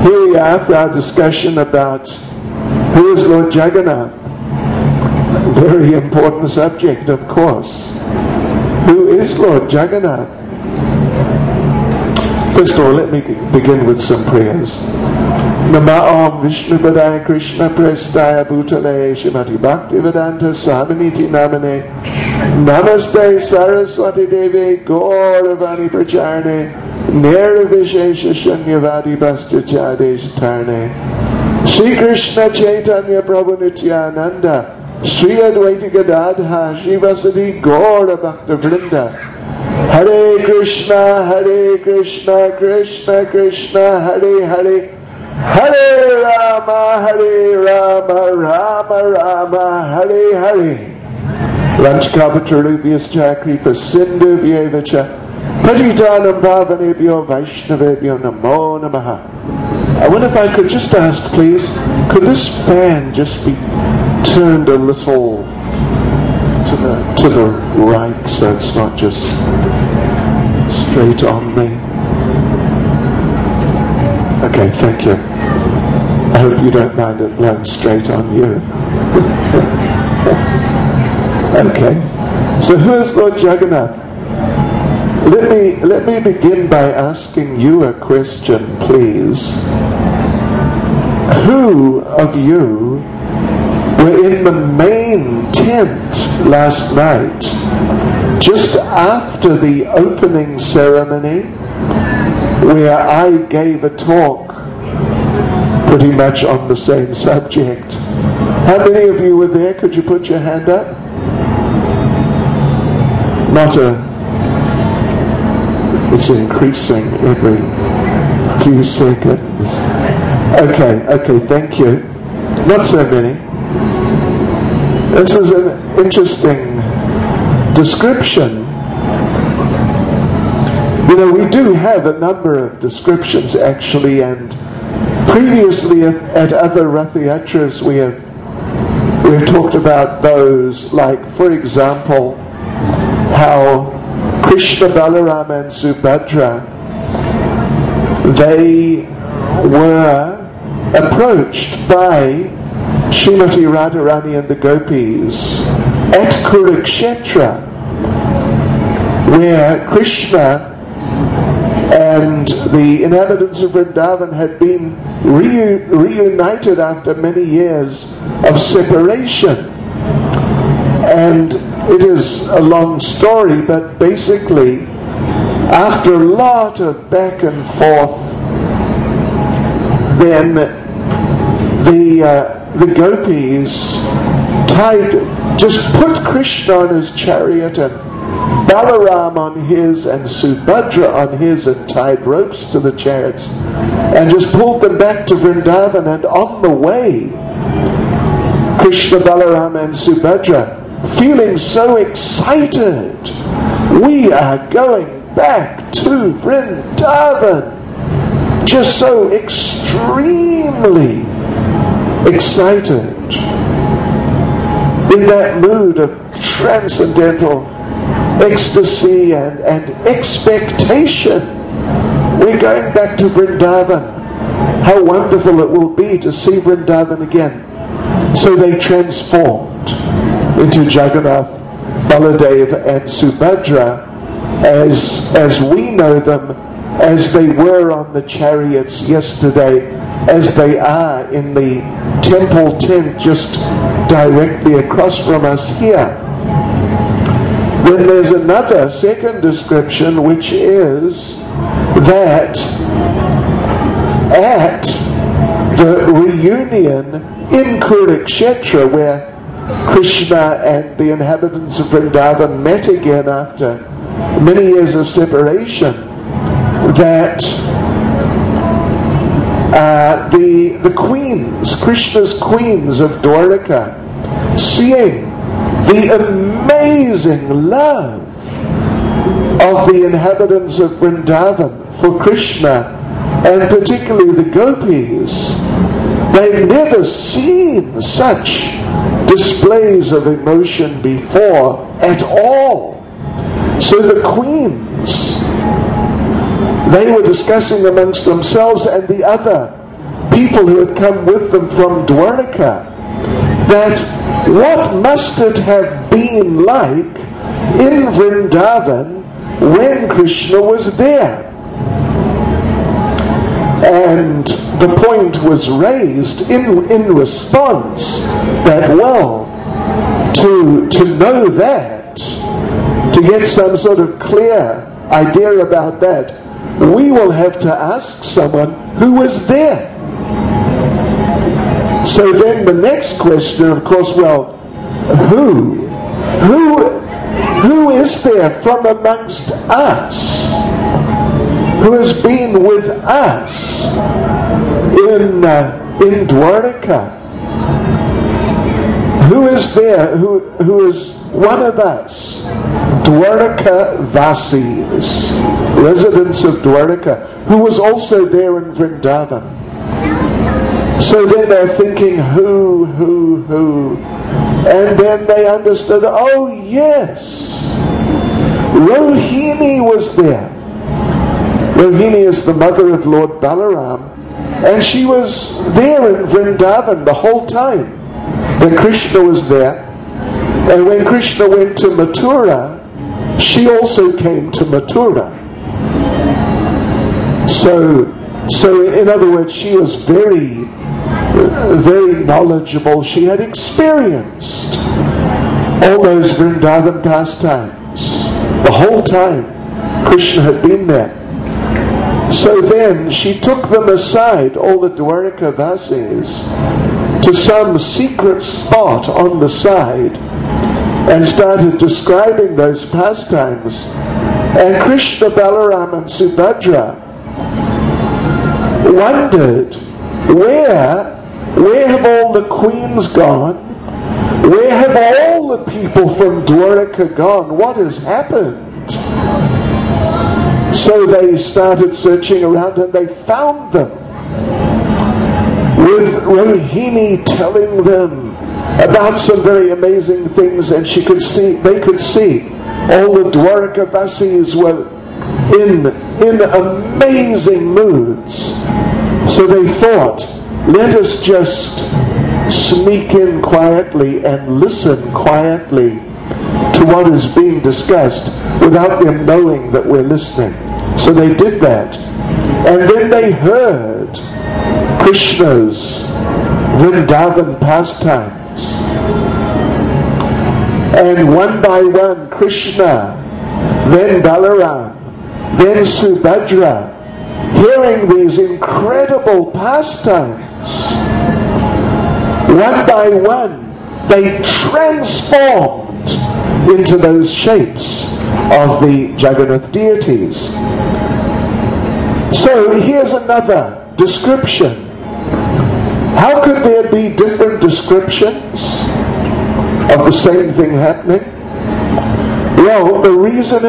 Here we are for our discussion about who is Lord Jagannath. Very important subject, of course. Who is Lord Jagannath? First of all, let me begin with some prayers. Nama Om Vishnu Padaya Krishna Prestaya Bhutale Shrimati Bhaktivedanta Swaminiti Namane Namaste Saraswati Devi Gauravani Pracharne Nirvishesha Shunyavadi Bhastachadesh Tarne Sri Krishna Chaitanya Prabhu Nityananda Sri Advaita Gadadha Shivasadi Gaura Bhakta Vrinda Hare Krishna, Krishna Krishna, Hare Hare Hare Rama, Rama Rama, Hare Hare. Vanchakapatarubhyas Kripa Sindhu Vyevacha Patitanam Bhavanebhyo Vaishnavebhyo Namo Namaha. I wonder if I could just ask, please, could this fan just be turned a little to the right so it's not just straight on me? Okay, thank you. I hope you don't mind it blowing straight on you. Okay, so who is Lord Jagannath? Let me begin by asking you a question, please. Who of you were in the main tent last night, just after the opening ceremony, where I gave a talk pretty much on the same subject? How many of you were there? Could you put your hand up? It's increasing every few seconds. Okay, thank you. Not so many. This is an interesting description. You know, we do have a number of descriptions actually, and previously at other Rath Yatras we have talked about those, like for example how Krishna, Balaram and Subhadra, they were approached by Srimati Radharani and the gopis at Kurukshetra, where Krishna and the inhabitants of Vrindavan had been reunited after many years of separation. And it is a long story, but basically, after a lot of back and forth, then the gopis just put Krishna on his chariot and Balaram on his and Subhadra on his, and tied ropes to the chariots and just pulled them back to Vrindavan. And on the way, Krishna, Balaram and Subhadra, feeling so excited, we are going back to Vrindavan, just so extremely excited, in that mood of transcendental ecstasy and expectation. We're going back to Vrindavan. How wonderful it will be to see Vrindavan again. So they transformed into Jagannath, Baladev and Subhadra as we know them, as they were on the chariots yesterday, as they are in the temple tent just directly across from us here. Then there's another second description, which is that at the reunion in Kurukshetra, where Krishna and the inhabitants of Vrindavan met again after many years of separation, that the queens, Krishna's queens of Dwaraka, seeing the amazing love of the inhabitants of Vrindavan for Krishna, and particularly the gopis, they've never seen such displays of emotion before at all. So the queens, they were discussing amongst themselves, and the other people who had come with them from Dwarka, that what must it have been like in Vrindavan when Krishna was there? And the point was raised in response that, well, to know that, to get some sort of clear idea about that, we will have to ask someone who was there. So then the next question, of course, well, who is there from amongst us who has been with us in Dwarka? Who is there who is one of us, Dwarka Vasis, residents of Dwarka, who was also there in Vrindavan? So then they're thinking, who? And then they understood, oh yes, Rohini was there. Rohini is the mother of Lord Balaram, and she was there in Vrindavan the whole time when Krishna was there. And when Krishna went to Mathura, she also came to Mathura. So in other words, she was very, very knowledgeable. She had experienced all those Vrindavan pastimes the whole time Krishna had been there. So then she took them aside, all the Dwarka Vasis, to some secret spot on the side and started describing those pastimes. And Krishna, Balaram and Subhadra wondered, where have all the queens gone? Where have all the people from Dwarka gone? What has happened? So they started searching around and they found them, with Rohini telling them about some very amazing things, and they could see all the Dwarka Vasis were in amazing moods. So they thought, let us just sneak in quietly and listen quietly to what is being discussed without them knowing that we're listening. So they did that. And then they heard Krishna's Vrindavan pastimes. And one by one, Krishna, then Balaram, then Subhadra, hearing these incredible pastimes, one by one, they transformed into those shapes of the Jagannath deities. So here's another description. How could there be different descriptions of the same thing happening? Well, the reason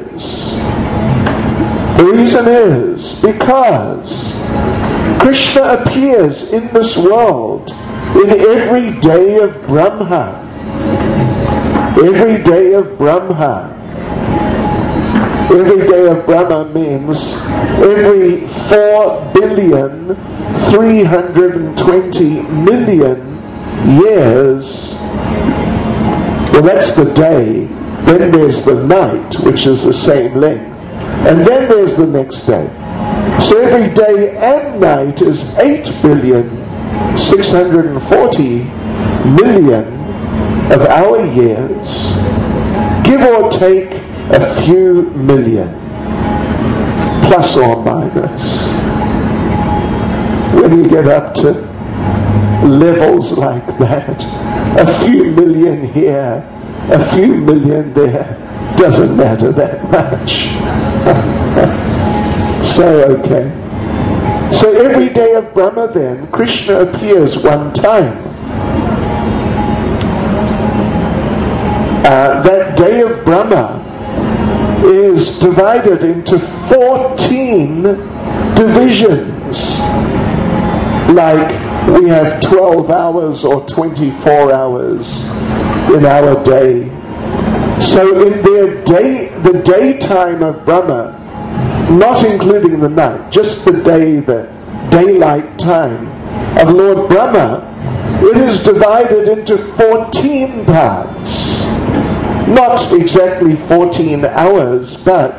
is because Krishna appears in this world in every day of Brahma. Every day of Brahma. Every day of Brahma means every 4,320,000,000 years. Well, that's the day. Then there's the night, which is the same length. And then there's the next day. So every day and night is 8,640,000,000 of our years, give or take a few million, plus or minus. When you get up to levels like that, a few million here, a few million there, doesn't matter that much. So every day of Brahma then, Krishna appears one time. That day of Brahma is divided into 14 divisions. Like we have 12 hours or 24 hours in our day. So in their day, the daytime of Brahma, not including the night, just the day, the daylight time, of Lord Brahma, it is divided into 14 parts. Not exactly 14 hours, but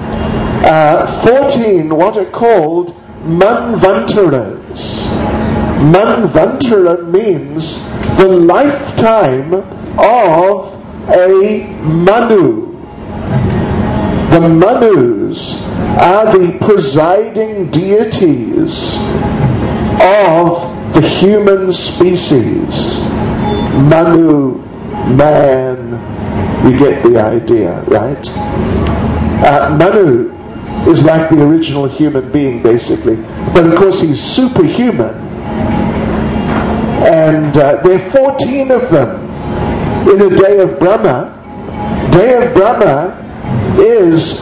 14 what are called Manvantaras. Manvantara means the lifetime of a Manu. The Manus are the presiding deities of the human species. Manu, man, you get the idea, right? Manu is like the original human being, basically. But of course he's superhuman. And there are 14 of them in a day of Brahma. Day of Brahma is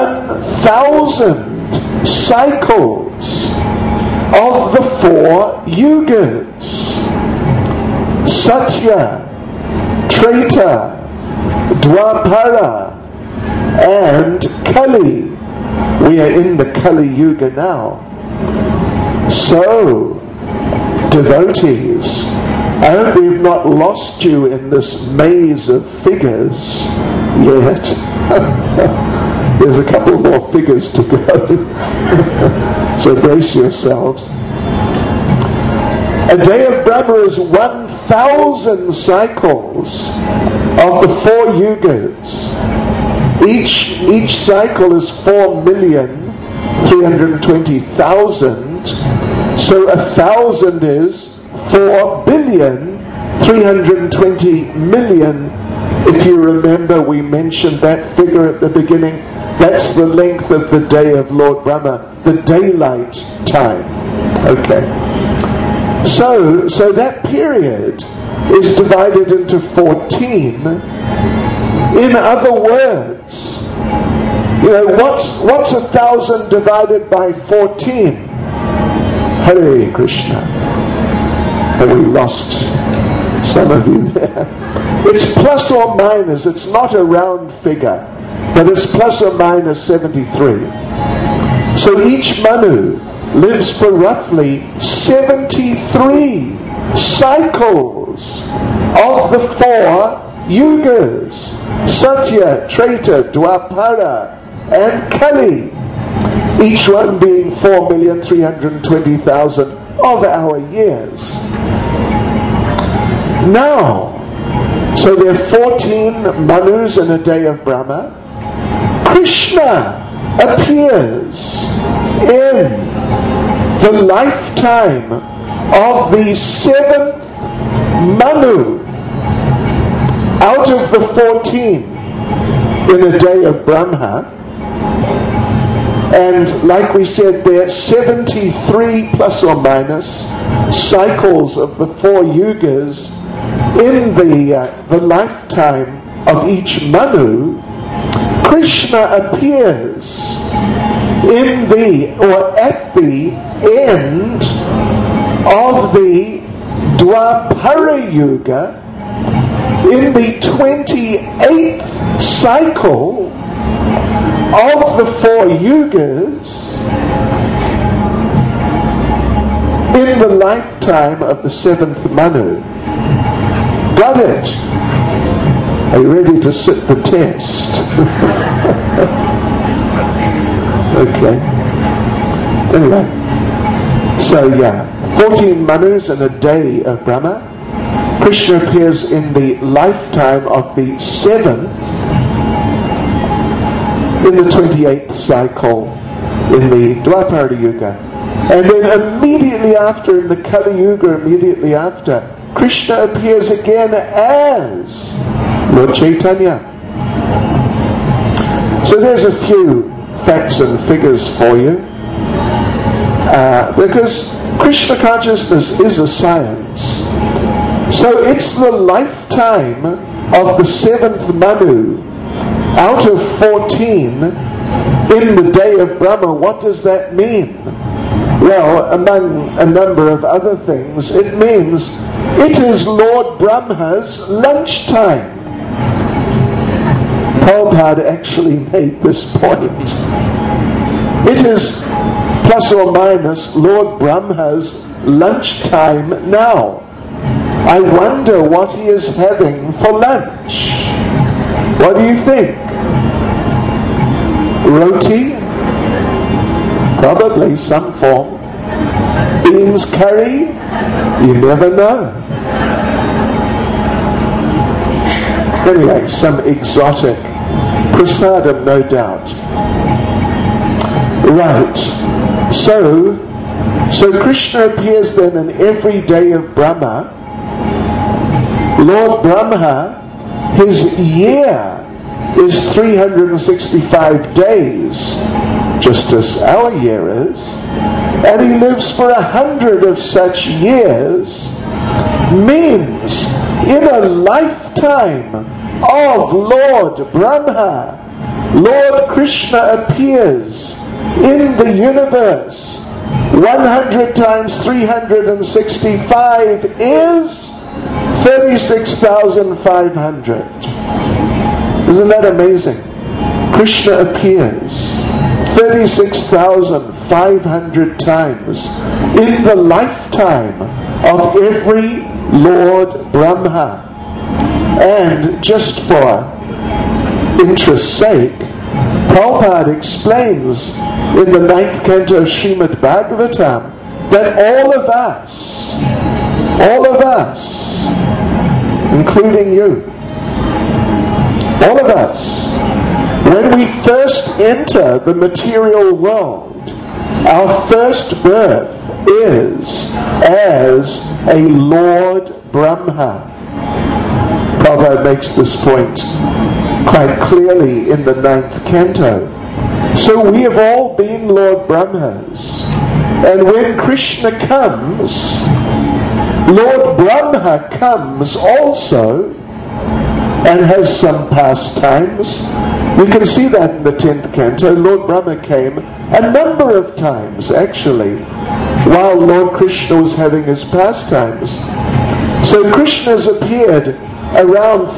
1,000 cycles of the 4 yugas. Satya, Treta, Dwapara, and Kali. We are in the Kali Yuga now. So, devotees, I hope we've not lost you in this maze of figures yet. There's a couple more figures to go. So brace yourselves. A day of Brahma is 1,000 cycles of the 4 yugas. Each cycle is 4,320,000. So 1,000 is 4,320,000,000. If you remember, we mentioned that figure at the beginning. That's the length of the day of Lord Brahma, the daylight time. Okay. So that period is divided into 14. In other words, what's 1,000 divided by 14? Hare Krishna. Have we lost some of you there? It's plus or minus. It's not a round figure, but it's plus or minus 73. So each Manu lives for roughly 73 cycles of the 4 yugas. Satya, Treta, Dwapara, and Kali. Each one being 4,320,000 of our years. Now, so there are 14 Manus in a day of Brahma. Krishna appears in the lifetime of the 7th Manu out of the 14 in a day of Brahma. And like we said, there are 73 plus or minus cycles of the 4 yugas in the lifetime of each Manu. Krishna appears in at the end of the Dwapara Yuga in the 28th cycle of the 4 yugas in the lifetime of the 7th Manu. Got it? Are you ready to sit the test? Okay. Anyway. So 14 Manus in a day of Brahma. Krishna appears in the lifetime of the 7th in the 28th cycle in the Dwapara Yuga. And then immediately after, in the Kali Yuga, immediately after, Krishna appears again as Lord Chaitanya. So there's a few facts and figures for you. Because Krishna consciousness is a science. So it's the lifetime of the 7th Manu out of 14 in the day of Brahma. What does that mean? Well, among a number of other things, it means it is Lord Brahma's lunchtime. Prabhupada actually made this point. It is plus or minus Lord Brahma's lunchtime now. I wonder what he is having for lunch. What do you think? Roti? Probably some form. Beans curry? You never know. Anyway, some exotic prasadam, no doubt. Right. So Krishna appears then in every day of Brahma. Lord Brahma, his year is 365 days, just as our year is, and he lives for 100 of such years, means in a lifetime of Lord Brahma, Lord Krishna appears in the universe. 100 times 365 is 36,500. Isn't that amazing? Krishna appears 36,500 times in the lifetime of every Lord Brahma. And just for interest's sake, Prabhupada explains in the 9th canto of Srimad Bhagavatam that all of us, including you, all of us, when we first enter the material world, our first birth is as a Lord Brahma. Prabhupada makes this point quite clearly in the 9th canto. So we have all been Lord Brahmas. And when Krishna comes, Lord Brahma comes also and has some pastimes. We can see that in the 10th canto. Lord Brahma came a number of times, actually, while Lord Krishna was having his pastimes. So Krishna's appeared around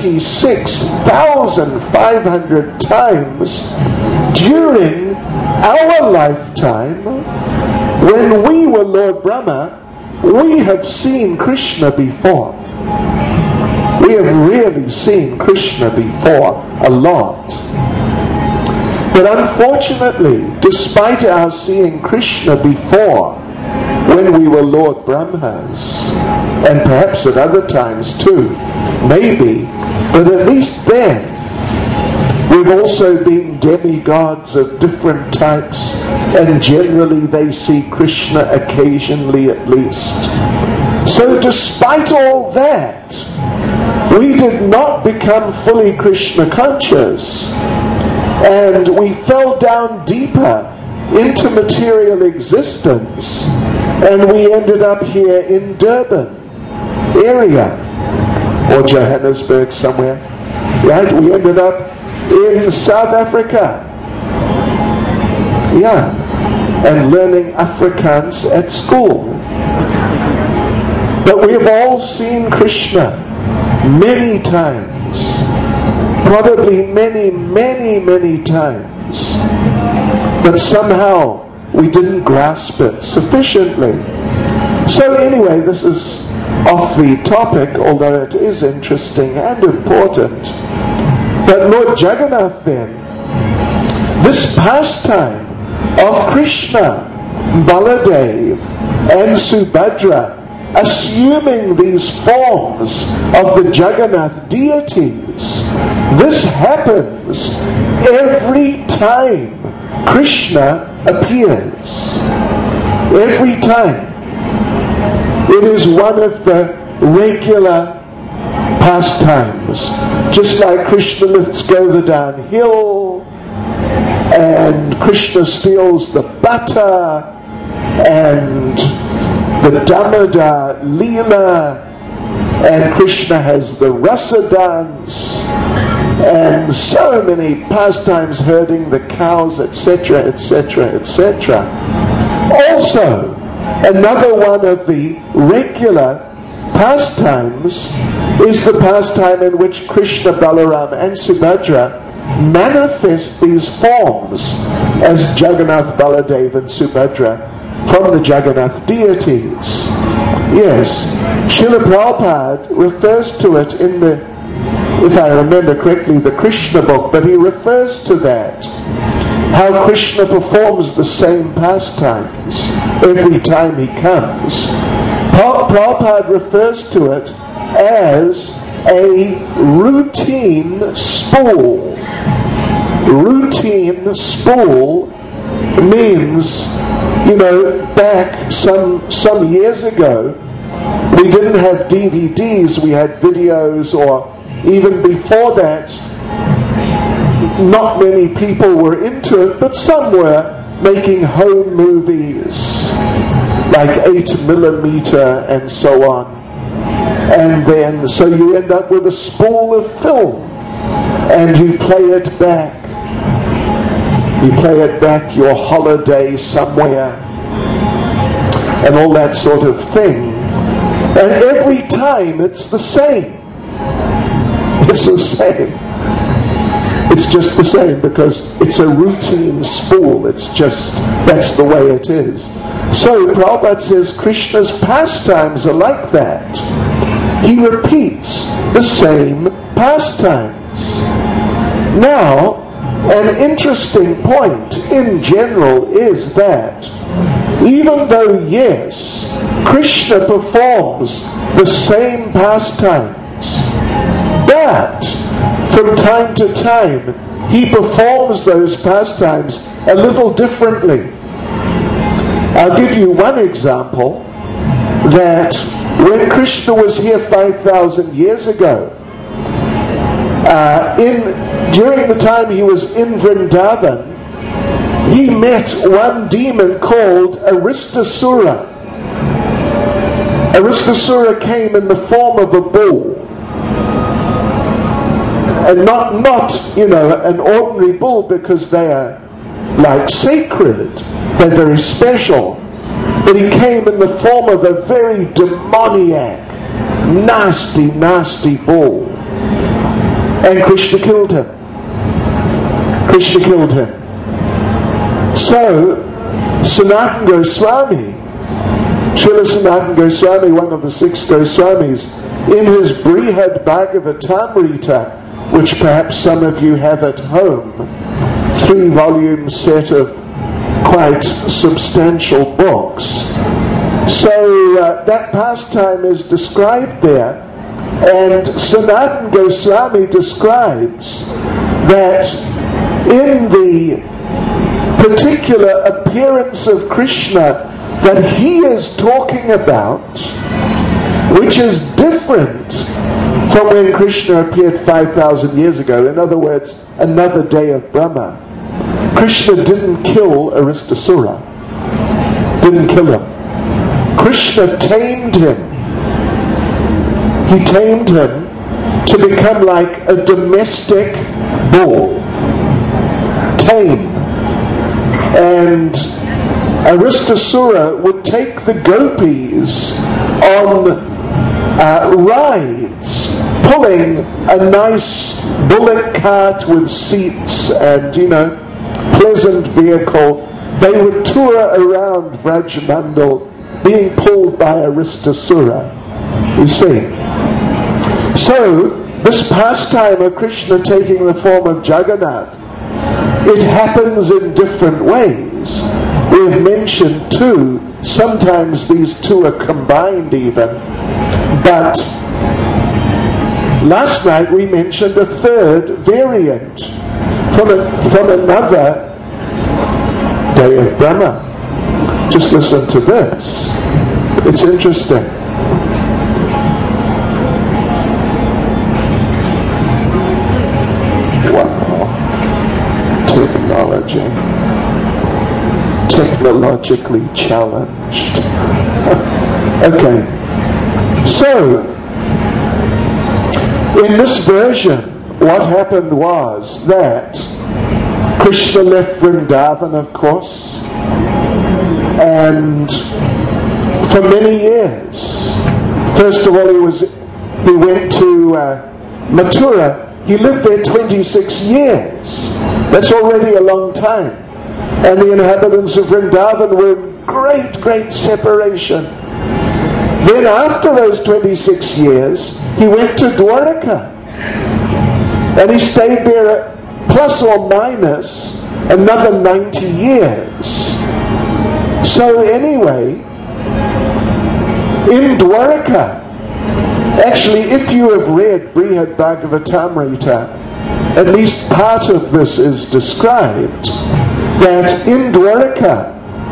36,500 times during our lifetime. When we were Lord Brahma, we have seen Krishna before. We have really seen Krishna before a lot. But unfortunately, despite our seeing Krishna before, when we were Lord Brahmas, and perhaps at other times too, maybe, but at least then, we've also been demigods of different types, and generally they see Krishna occasionally at least. So despite all that, we did not become fully Krishna conscious, and we fell down deeper into material existence, and we ended up here in Durban area, or Johannesburg somewhere, right? We ended up in South Africa, and learning Afrikaans at school. But we have all seen Krishna many times, probably many times, but somehow we didn't grasp it sufficiently. So anyway, this is off the topic, although it is interesting and important. But Lord Jagannath then, this pastime of Krishna, Baladev and Subhadra, assuming these forms of the Jagannath deities, this happens every time Krishna appears. Every time. It is one of the regular pastimes. Just like Krishna lifts Govardhan Hill, and Krishna steals the butter, and the Damodar Leela, and Krishna has the Rasa dance, and so many pastimes, herding the cows, etc., etc., etc. Also, another one of the regular pastimes is the pastime in which Krishna, Balaram and Subhadra manifest these forms as Jagannath, Baladev and Subhadra from the Jagannath deities. Yes, Srila Prabhupada refers to it in the, if I remember correctly, the Krishna book, but he refers to that, how Krishna performs the same pastimes every time he comes. Prabhupada refers to it as a routine spool. Routine spool means, back some years ago, we didn't have DVDs, we had videos, or even before that, not many people were into it, but some were making home movies, like 8mm and so on. And then, so you end up with a spool of film, and you play it back. You play it back your holiday somewhere, and all that sort of thing. And every time it's the same. It's the same. It's just the same because it's a routine spool. It's just, that's the way it is. So Prabhupada says Krishna's pastimes are like that. He repeats the same pastimes. Now, an interesting point in general is that even though, yes, Krishna performs the same pastimes, but from time to time he performs those pastimes a little differently. I'll give you one example, that when Krishna was here 5,000 years ago, during the time he was in Vrindavan, he met one demon called Aristasura. Aristasura came in the form of a bull. And not an ordinary bull, because they are like sacred. They're very special. But he came in the form of a very demoniac, nasty, nasty bull. And Krishna killed him. Krishna killed him. So, Sanatana Goswami, Srila Sanatana Goswami, one of the 6 Goswamis, in his Brihad Bhagavatamrita, which perhaps some of you have at home, 3-volume set of quite substantial books. So that pastime is described there, and Sanatana Goswami describes that in the particular appearance of Krishna that he is talking about, which is different from when Krishna appeared 5,000 years ago. In other words, another day of Brahma. Krishna didn't kill Aristasura. Didn't kill him. Krishna tamed him. He tamed him to become like a domestic bull. Tame. And Aristasura would take the gopis on rides, pulling a nice bullock cart with seats and, pleasant vehicle. They would tour around Vrajamandal being pulled by Aristasura. You see. So, this pastime of Krishna taking the form of Jagannath, it happens in different ways. We have mentioned 2. Sometimes these 2 are combined even. But last night we mentioned a 3rd variant from another day of Brahma. Just listen to this. It's interesting. Wow. Technologically challenged. Okay. So, in this version, what happened was that Krishna left Vrindavan, of course, and for many years. First of all, he went to Mathura. He lived there 26 years. That's already a long time. And the inhabitants of Vrindavan were great, great separation. Then after those 26 years, he went to Dwarka. And he stayed there plus or minus another 90 years. So anyway, in Dwarka, actually, if you have read Brihad Bhagavatamrita, at least part of this is described, that in Dwarka,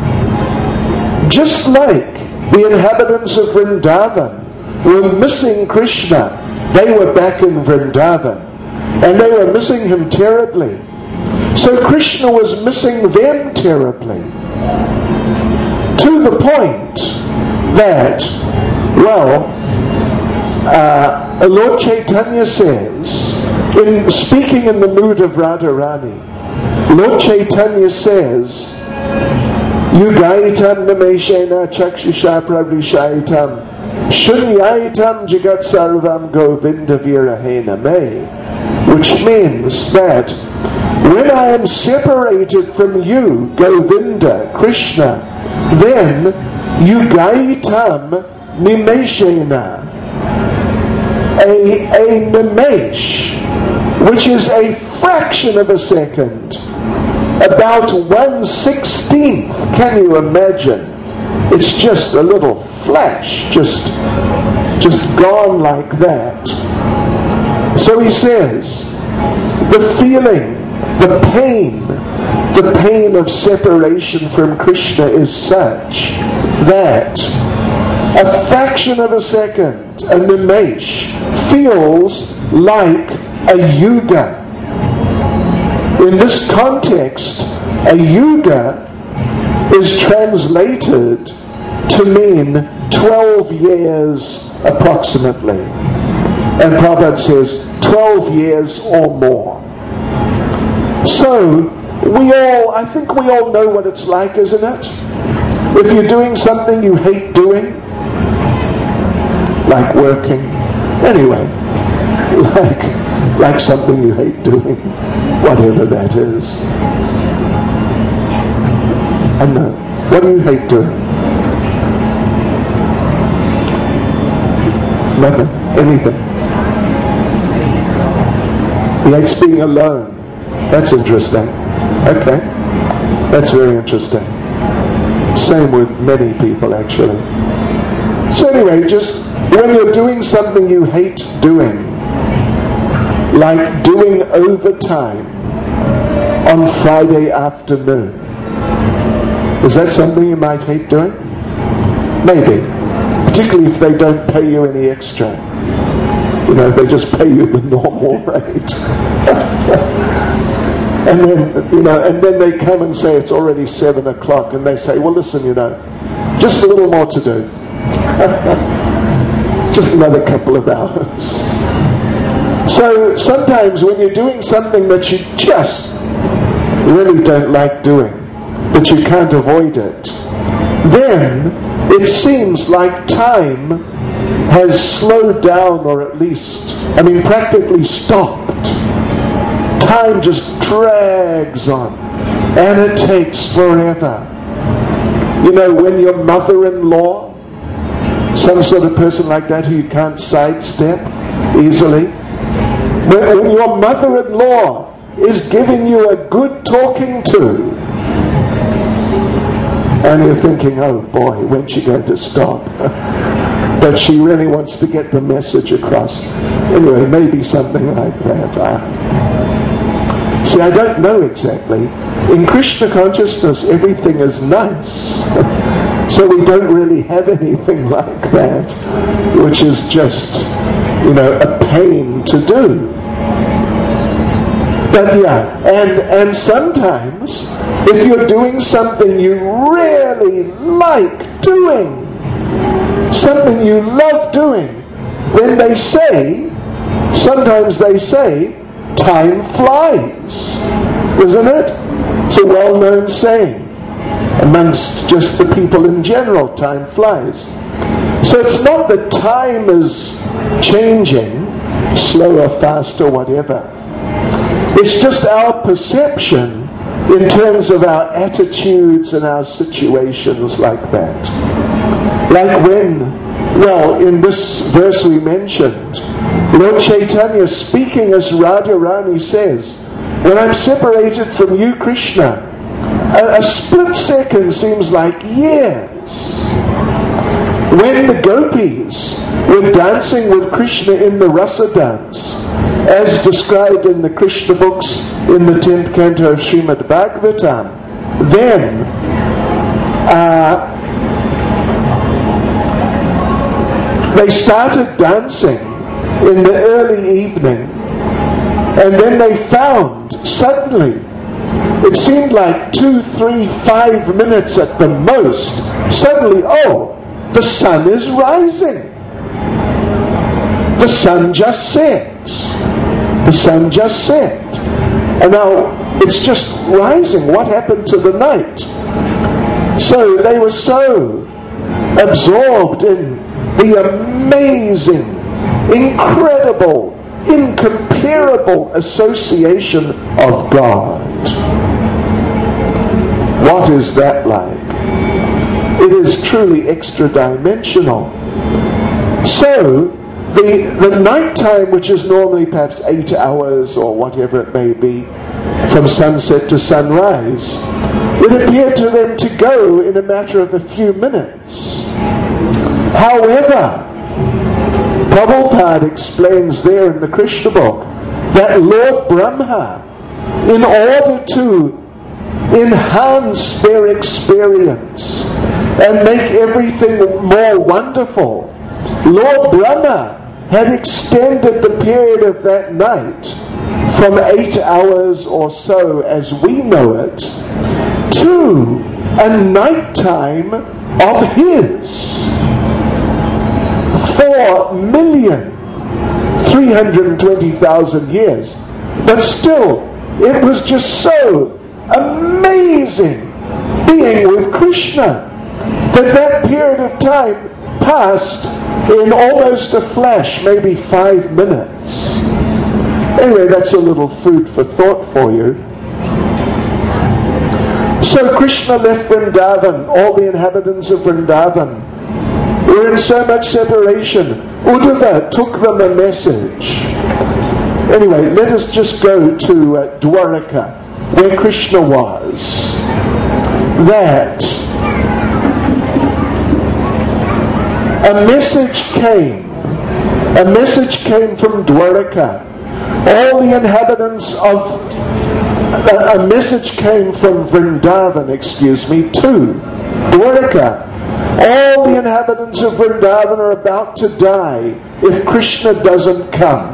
just like the inhabitants of Vrindavan were missing Krishna, they were back in Vrindavan, and they were missing him terribly. So Krishna was missing them terribly, to the point that, well, Lord Chaitanya says, in speaking in the mood of Radharani, Lord Chaitanya says, Yugaitam nameshena chakshusha pravishaitam shunyaitam jagat sarvam govinda virahena me, which means that when I am separated from you, Govinda, Krishna, then Yugaitam nimeshena, a nimesh, which is a fraction of a second, about 1/16th, can you imagine? It's just a little flash, just gone like that. So he says, the feeling, the pain of separation from Krishna is such that a fraction of a second, a nimesh, feels like a yuga. In this context, a yuga is translated to mean 12 years approximately. And Prabhupada says 12 years or more. So, I think we all know what it's like, isn't it? If you're doing something you hate doing, like working, anyway, like something you hate doing, whatever that is. I know. What do you hate doing? Nothing. Anything. He hates being alone. That's interesting. Okay. That's very interesting. Same with many people, actually. So anyway, just when you're doing something you hate doing, like doing overtime on Friday afternoon, is that something you might hate doing? Maybe. Particularly if they don't pay you any extra. You know, they just pay you the normal rate. And then they come and say it's already 7 o'clock, and they say, well, listen, just a little more to do. Just another couple of hours. So sometimes when you're doing something that you just really don't like doing, but you can't avoid it, then it seems like time has slowed down, or at least, practically stopped. Time just drags on, and it takes forever. When your mother-in-law, some sort of person like that who you can't sidestep easily, when your mother-in-law is giving you a good talking to, and you're thinking, oh boy, when's she going to stop? But she really wants to get the message across. Anyway, maybe something like that. See, I don't know exactly. In Krishna consciousness, everything is nice. So we don't really have anything like that, which is just, a pain to do. But yeah, and sometimes, if you're doing something you really like doing, something you love doing, then sometimes they say, time flies, isn't it? It's a well-known saying amongst just the people in general, time flies. So it's not that time is changing, slow or fast or whatever. It's just our perception in terms of our attitudes and our situations like that. Like when, well, in this verse we mentioned, Lord Chaitanya speaking as Radharani says, when I'm separated from you, Krishna, a split second seems like years. When the gopis were dancing with Krishna in the rasa dance, as described in the Krishna books in the 10th canto of Srimad Bhagavatam, then they started dancing in the early evening, and then they found suddenly, it seemed like 2, 3, 5 minutes at the most, suddenly, oh, the sun is rising. The sun just set. The sun just set. And now it's just rising. What happened to the night? So they were so absorbed in the amazing, incredible, incomparable association of God. What is that like? It is truly extra-dimensional. So, the night time, which is normally perhaps 8 hours or whatever it may be, from sunset to sunrise, it appeared to them to go in a matter of a few minutes. However, Prabhupada explains there in the Krishna book that Lord Brahma, in order to enhance their experience and make everything more wonderful, Lord Brahma had extended the period of that night from 8 hours or so as we know it to a nighttime of his. 4,320,000 years. But still, it was just so amazing being with Krishna that period of time passed in almost a flash, maybe 5 minutes. Anyway, that's a little food for thought for you. So Krishna left Vrindavan. All the inhabitants of Vrindavan were in so much separation. Uddhava took them a message. Anyway, let us just go to Dwaraka, where Krishna was. That a message came from Dwaraka. All the inhabitants of a message came from Vrindavan, to Dwaraka. All the inhabitants of Vrindavan are about to die if Krishna doesn't come.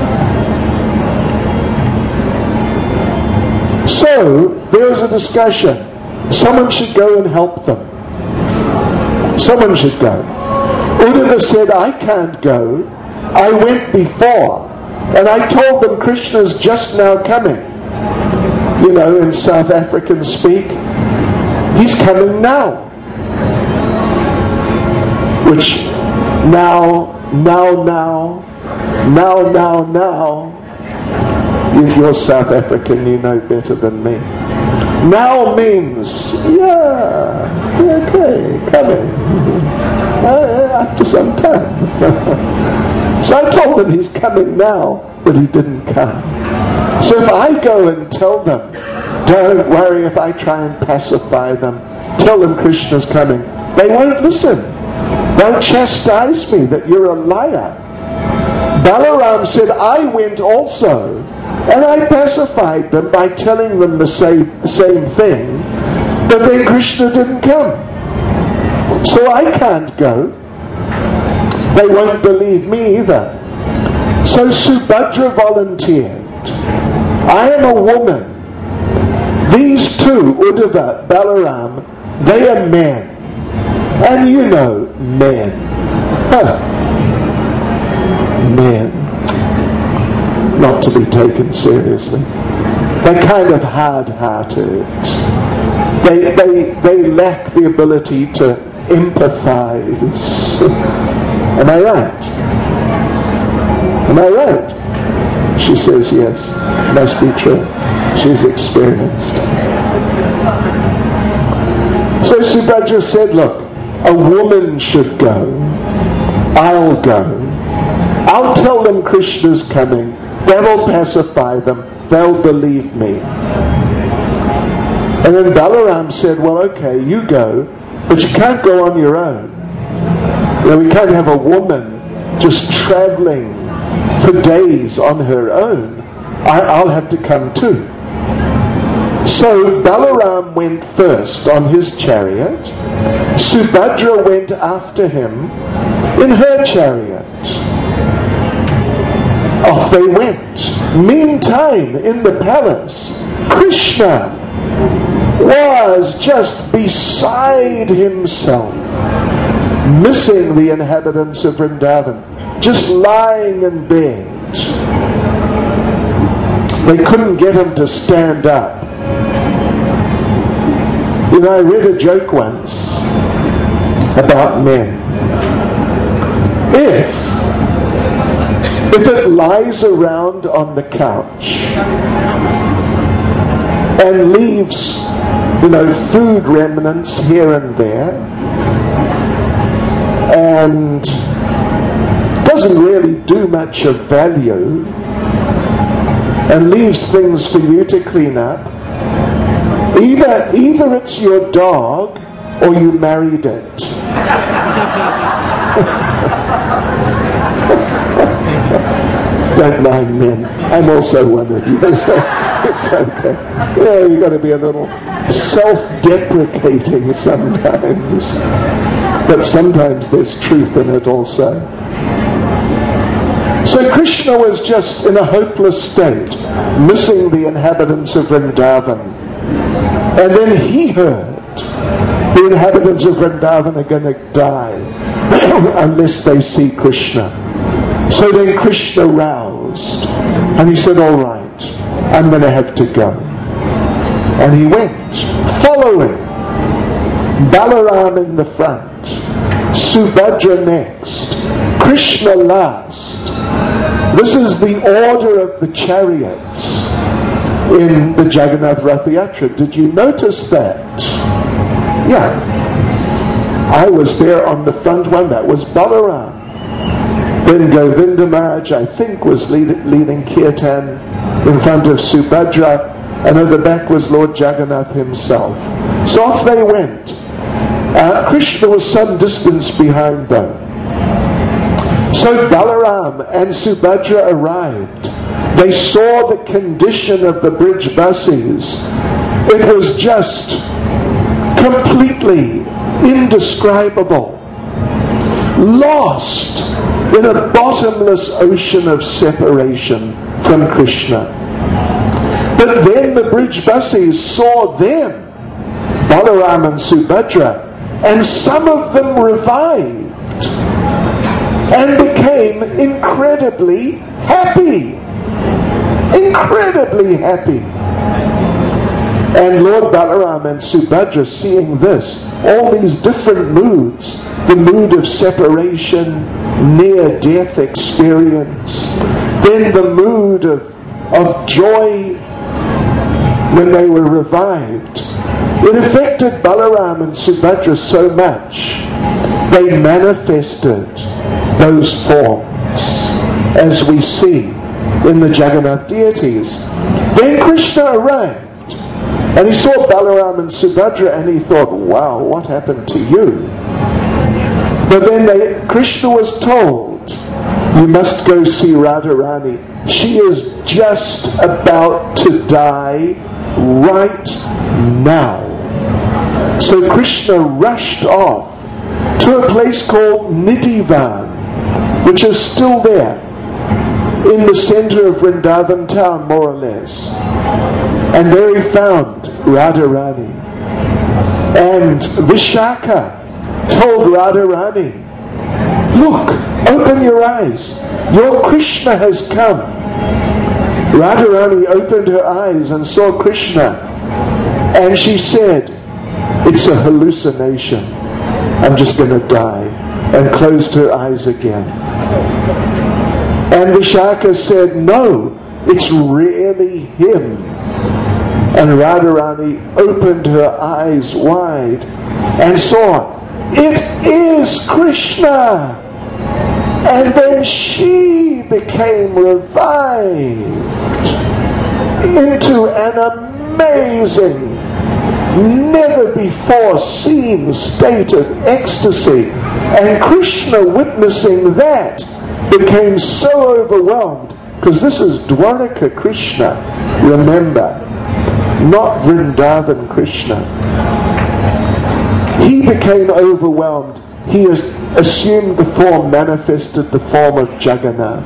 So, there was a discussion. Someone should go and help them. Someone should go. Uddhava said, I can't go. I went before. And I told them Krishna's just now coming. You know, in South African speak, he's coming now. Which, now. You're South African, you know better than me. Now means, okay, coming. After some time. So I told them he's coming now, but he didn't come. So if I go and tell them, don't worry if I try and pacify them, tell them Krishna's coming, they won't listen. They'll chastise me that you're a liar. Balaram said, I went also, and I pacified them by telling them the same thing, but then Krishna didn't come. So I can't go. They won't believe me either. So Subhadra volunteered. I am a woman. These two, Uddhava, Balaram, they are men. And you know, men. Men. Not to be taken seriously. They're kind of hard-hearted. They lack the ability to empathize. Am I right? Am I right? She says yes. Must be true. She's experienced. So Subhadra said, look, a woman should go. I'll go. I'll tell them Krishna's coming. That'll pacify them. They'll believe me. And then Balaram said, well, okay, you go, but you can't go on your own. You know, we can't have a woman just traveling for days on her own. I'll have to come too. So Balaram went first on his chariot. Subhadra went after him in her chariot. Off they went. Meantime, in the palace, Krishna was just beside himself, missing the inhabitants of Vrindavan, just lying in bed. They couldn't get him to stand up. You know, I read a joke once about men. If it lies around on the couch and leaves, you know, food remnants here and there, and doesn't really do much of value, and leaves things for you to clean up, either it's your dog or you married it. Don't mind men. I'm also one of you, so it's okay. Yeah, you've got to be a little self-deprecating sometimes. But sometimes there's truth in it also. So Krishna was just in a hopeless state, missing the inhabitants of Vrindavan. And then he heard the inhabitants of Vrindavan are going to die unless they see Krishna. So then Krishna roused and he said, all right, I'm going to have to go. And he went, following Balaram in the front, Subhadra next, Krishna last. This is the order of the chariots in the Jagannath Rath Yatra. Did you notice that? Yeah. I was there on the front one. That was Balaram. Then Govinda Maharaj, I think, was leading Kirtan in front of Subhadra, and at the back was Lord Jagannath himself. So off they went. Krishna was some distance behind them. So Balaram and Subhadra arrived. They saw the condition of the Brijbasis. It was just completely indescribable. Lost in a bottomless ocean of separation from Krishna. But then the Brijbasis saw them, Balaram and Subhadra, and some of them revived and became incredibly happy. Incredibly happy. And Lord Balaram and Subhadra, seeing this, all these different moods, the mood of separation, near-death experience, then the mood of joy when they were revived, it affected Balaram and Subhadra so much, they manifested those forms, as we see in the Jagannath deities. Then Krishna arrived, and he saw Balaram and Subhadra, and he thought, wow, what happened to you? But then Krishna was told, you must go see Radharani. She is just about to die right now. So Krishna rushed off to a place called Nidhivan, which is still there, in the center of Vrindavan town, more or less. And there he found Radharani. And Vishaka told Radharani, look, open your eyes. Your Krishna has come. Radharani opened her eyes and saw Krishna. And she said, it's a hallucination. I'm just going to die. And closed her eyes again. And Vishaka said, no, it's really him. And Radharani opened her eyes wide and saw, it is Krishna. And then she became revived into an amazing, never before seen state of ecstasy. And Krishna, witnessing that, became so overwhelmed, because this is Dwaraka Krishna, remember, not Vrindavan Krishna. He became overwhelmed. He assumed the form, manifested the form of Jagannath.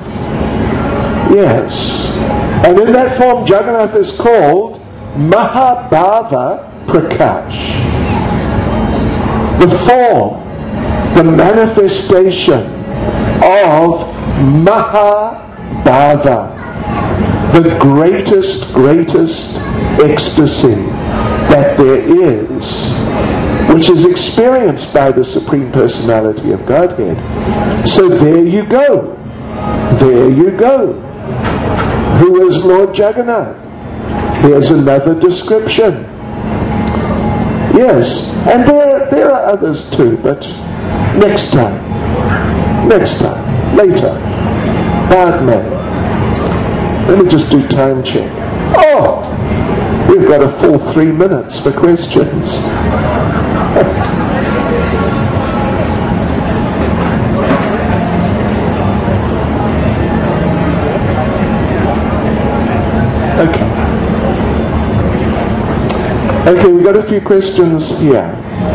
Yes. And in that form, Jagannath is called Mahabhava Prakash. The form, the manifestation of Mahabhava, the greatest ecstasy that there is, which is experienced by the Supreme Personality of Godhead. So there you go. There you go. Who is Lord Jagannath? Here's another description. Yes, and there are others too, but next time, later. Bad man. Let me just do time check. Oh! We've got a full 3 minutes for questions. Okay, we've got a few questions here.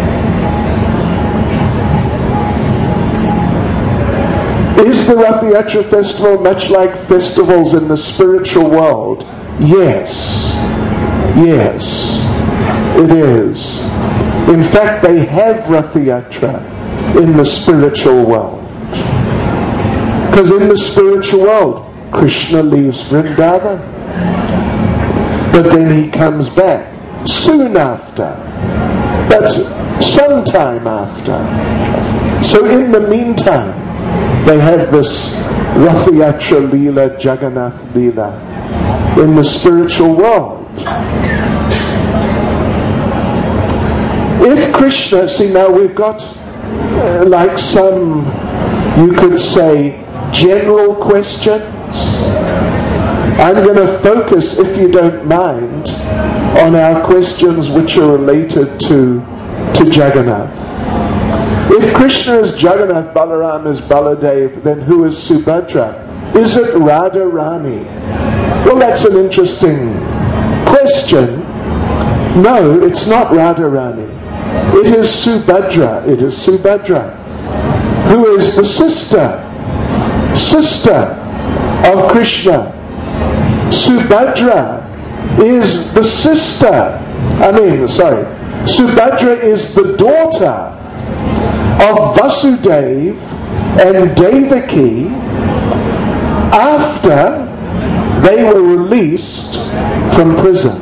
Is the Rath Yatra festival much like festivals in the spiritual world? Yes. Yes, it is. In fact, they have Rath Yatra in the spiritual world. Because in the spiritual world, Krishna leaves Vrindavan. But then he comes back soon after. But sometime after. So in the meantime, they have this Rath Yatra Leela, Jagannath Leela in the spiritual world. If Krishna, see now we've got like some, you could say, general questions. I'm going to focus, if you don't mind, on our questions which are related to Jagannath. If Krishna is Jagannath, Balaram is Baladev, then who is Subhadra? Is it Radharani? Well, that's an interesting question. No, it's not Radharani. It is Subhadra. It is Subhadra, who is the sister of Krishna. Subhadra is the sister. Subhadra is the daughter of Vasudev and Devaki after they were released from prison.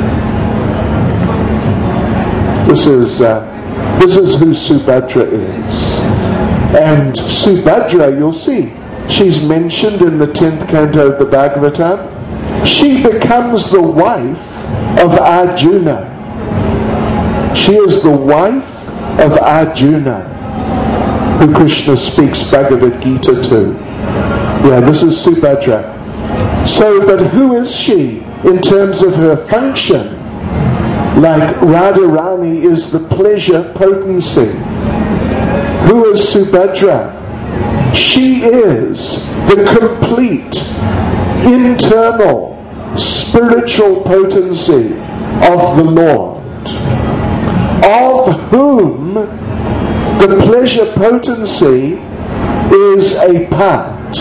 This is who Subhadra is. And Subhadra, you'll see, she's mentioned in the 10th canto of the Bhagavatam. She becomes the wife of Arjuna. She is the wife of Arjuna, who Krishna speaks Bhagavad Gita to. Yeah, this is Subhadra. So, but who is she in terms of her function? Like Radharani is the pleasure potency. Who is Subhadra? She is the complete internal spiritual potency of the Lord, of whom the pleasure potency is a part.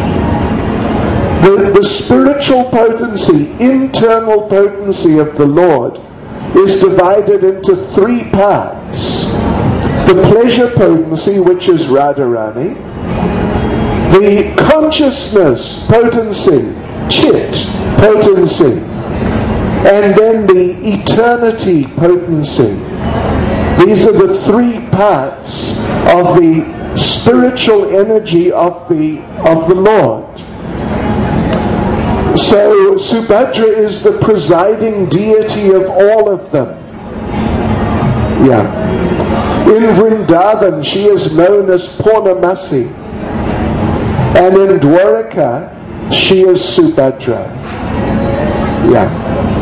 The spiritual potency, internal potency of the Lord is divided into 3 parts. The pleasure potency, which is Radharani, the consciousness potency, Chit potency, and then the eternity potency. These are the 3 parts of the spiritual energy of the Lord. So Subhadra is the presiding deity of all of them. Yeah. In Vrindavan, she is known as Purnamasi. And in Dwaraka, she is Subhadra. Yeah.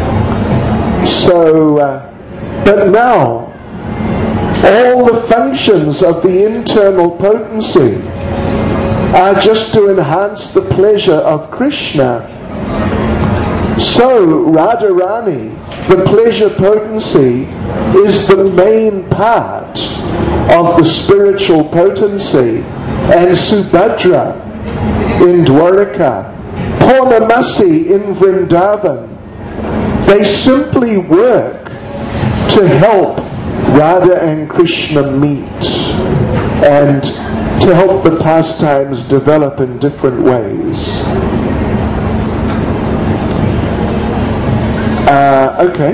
So, but now, all the functions of the internal potency are just to enhance the pleasure of Krishna. So, Radharani, the pleasure potency, is the main part of the spiritual potency, and Subhadra in Dwaraka, Purnamasi in Vrindavan, they simply work to help Radha and Krishna meet and to help the pastimes develop in different ways. Okay.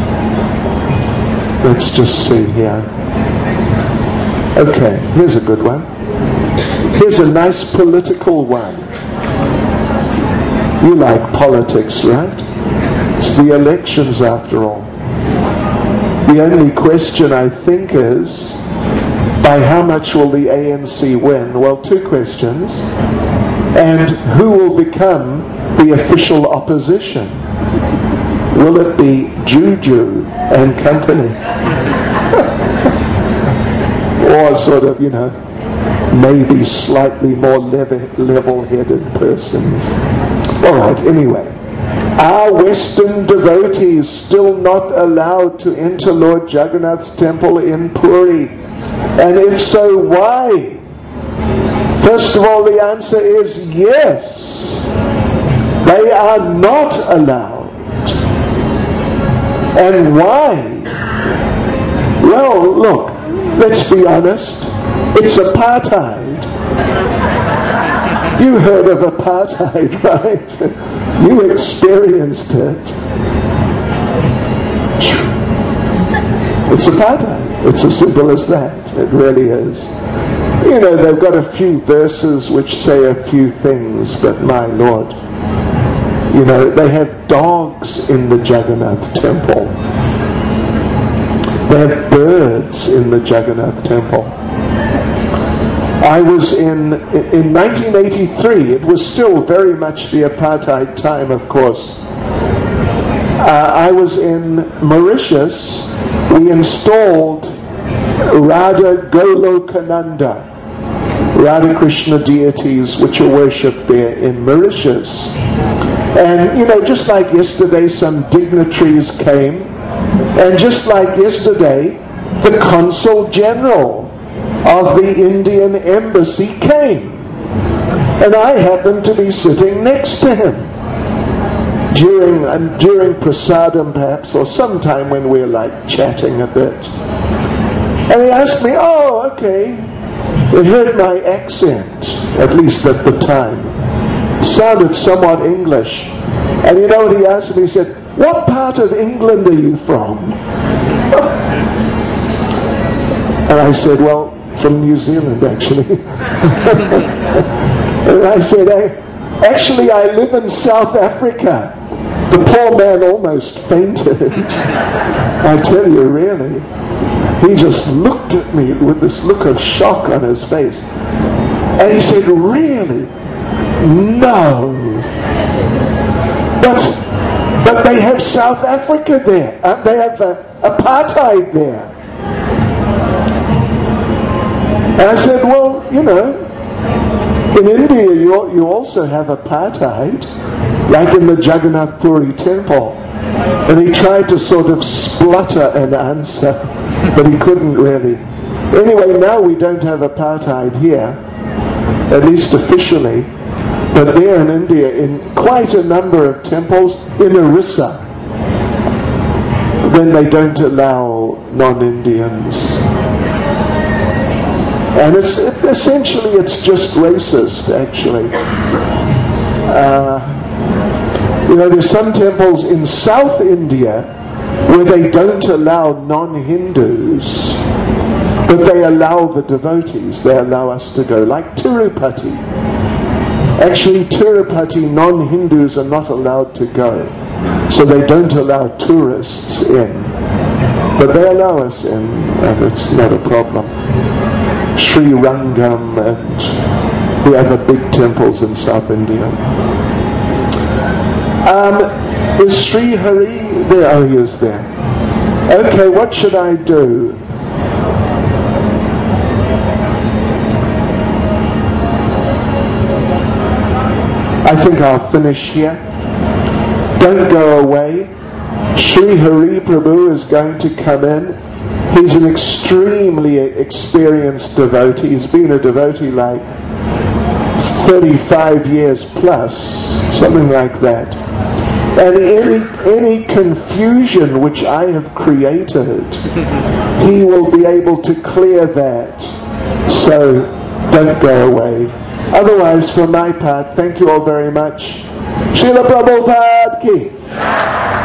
Let's just see here. Okay, here's a good one. Here's a nice political one. You like politics, right? It's the elections after all. The only question I think is, by how much will the ANC win? Well, two questions. And who will become the official opposition? Will it be Juju and company? Or sort of, maybe slightly more level-headed persons. All right, anyway. Are Western devotees still not allowed to enter Lord Jagannath's temple in Puri? And if so, why? First of all, the answer is yes. They are not allowed. And why? Well, look, let's be honest. It's apartheid. You heard of apartheid, right? You experienced it. It's apartheid. It's as simple as that. It really is. They've got a few verses which say a few things, but my Lord, they have dogs in the Jagannath temple. They have birds in the Jagannath temple. I was in 1983, it was still very much the apartheid time, of course. I was in Mauritius. We installed Radha Golokananda, Radha Krishna deities which are worshipped there in Mauritius. And, just like yesterday, some dignitaries came, and just like yesterday, the Consul General of the Indian Embassy came. And I happened to be sitting next to him during prasadam perhaps, or sometime when we're chatting a bit. And he asked me, oh, okay. He heard my accent, at least at the time. Sounded somewhat English. And you know what he asked me? He said, what part of England are you from? And I said, well, from New Zealand, actually. And I said, actually, I live in South Africa. The poor man almost fainted. I tell you, really. He just looked at me with this look of shock on his face. And he said, really? No. But they have South Africa there. They have apartheid there. And I said, well, in India you also have apartheid, like in the Jagannath Puri temple. And he tried to sort of splutter an answer, but he couldn't really. Anyway, now we don't have apartheid here, at least officially. But there in India, in quite a number of temples, in Orissa, then they don't allow non-Indians. And essentially it's just racist, actually. There's some temples in South India where they don't allow non-Hindus, but they allow the devotees. They allow us to go, like Tirupati. Actually, Tirupati, non-Hindus are not allowed to go. So they don't allow tourists in. But they allow us in, and it's not a problem. Sri Rangam and the other big temples in South India. Is Sri Hari there? Oh, he is there. Okay, what should I do? I think I'll finish here. Don't go away. Sri Hari Prabhu is going to come in. He's an extremely experienced devotee. He's been a devotee like 35 years plus, something like that. And any confusion which I have created, he will be able to clear that. So don't go away. Otherwise, for my part, thank you all very much. Srila Prabhupada ki.